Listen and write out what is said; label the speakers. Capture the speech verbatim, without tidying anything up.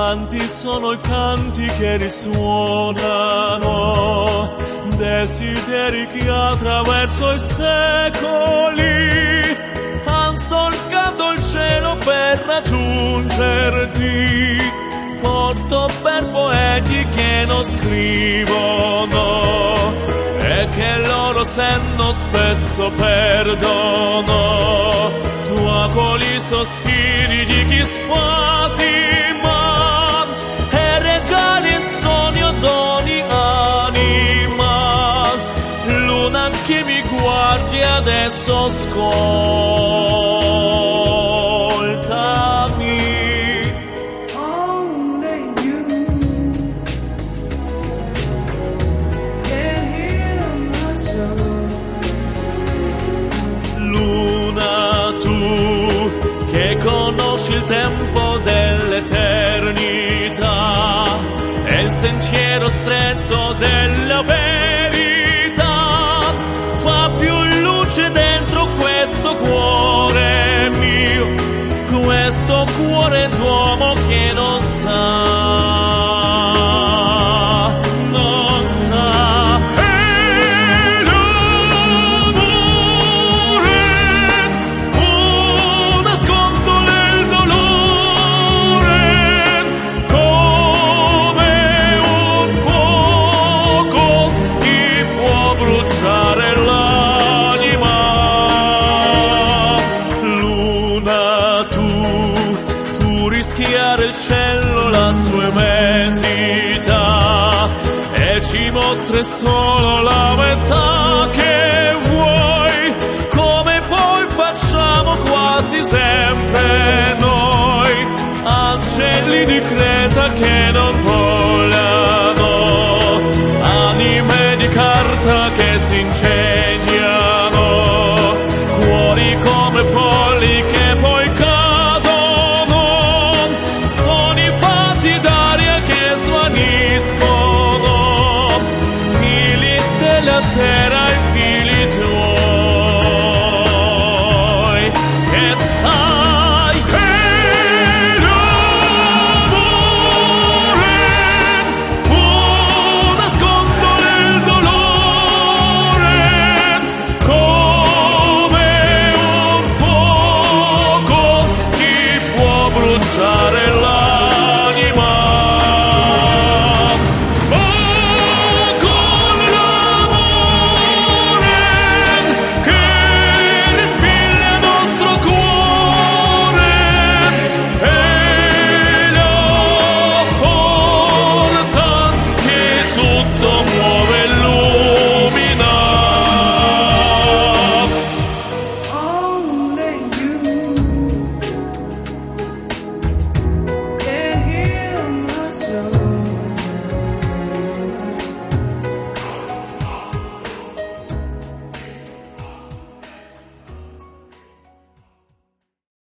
Speaker 1: Quanti sono i canti che risuonano, desideri che attraverso i secoli han solcato il cielo per raggiungerti. Porto per poeti che non scrivono e che loro senno spesso perdono. Tuacoli sospiri di chi spasima e regali il sogno d'ogni anima. Luna che mi guardi adesso, ascoltami. Conosci il tempo dell'eternità e il sentiero stretto della verità. Fa più luce dentro questo cuore mio, questo cuore d'uomo che non sa, non sa. E l'amore può nascondere il dolore come un fuoco, ti può bruciare l'anima. Luna, tu, tu rischiare il cielo, la sua immensità, e ci mostri solo la verità.